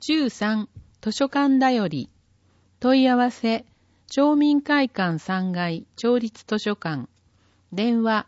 13図書館だより問い合わせ町民会館3階町立図書館電話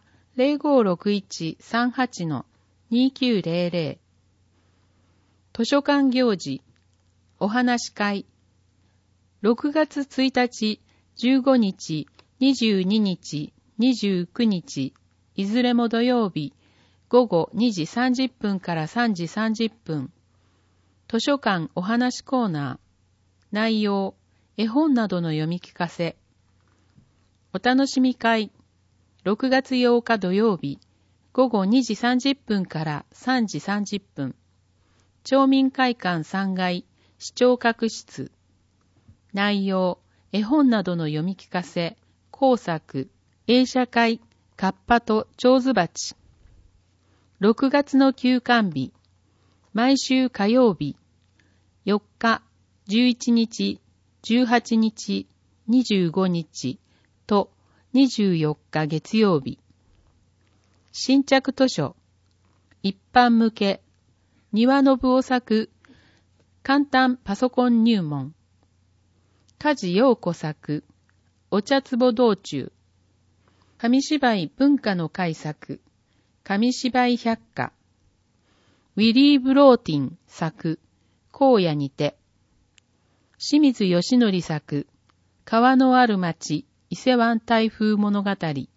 0561-38-2900 図書館行事お話会6月1日15日22日29日いずれも土曜日午後2時30分から3時30分図書館お話コーナー内容絵本などの読み聞かせお楽しみ会6月8日土曜日午後2時30分から3時30分町民会館3階視聴覚室内容絵本などの読み聞かせ工作映写会カッパと蝶ズバチ6月の休館日毎週火曜日4日11日18日25日と24日月曜日新着図書一般向け庭信夫作簡単パソコン入門梶陽子作お茶壺道中紙芝居文化の改作紙芝居百科ウィリー・ブローティン作荒野にて清水義則作川のある町伊勢湾台風物語デ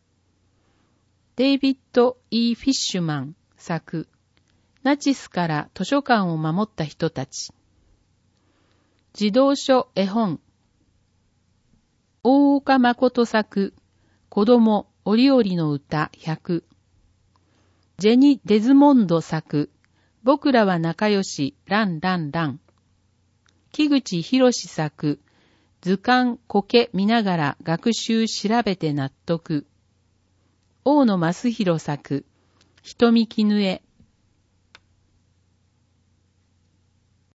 イビッド・E・フィッシュマン作ナチスから図書館を守った人たち児童書絵本大岡誠作子供折々の歌100ジェニ・デズモンド作僕らは仲良しランランラン木口博作図鑑苔見ながら学習調べて納得大野正弘作瞳絹枝